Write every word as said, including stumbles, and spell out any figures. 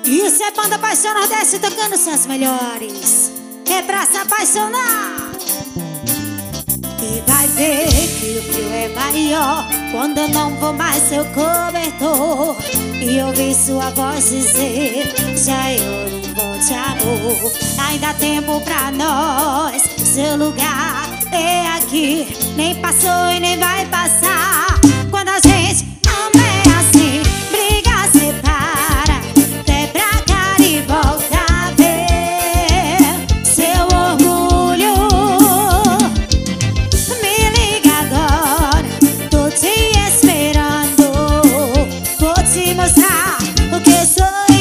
Isso é banda Paixão Nordeste tocando seus melhores. É pra se apaixonar. E vai ver que o frio é maior quando eu não vou mais seu cobertor. E ouvir sua voz dizer: já eu não vou te amor. Ainda há tempo pra nós, seu lugar é aqui. Nem passou e nem vai passar. Quando a gente ama é assim, briga, separa, quebra a cara e volta a ver seu orgulho. Me liga agora, tô te esperando. Vou te mostrar o que sou eu.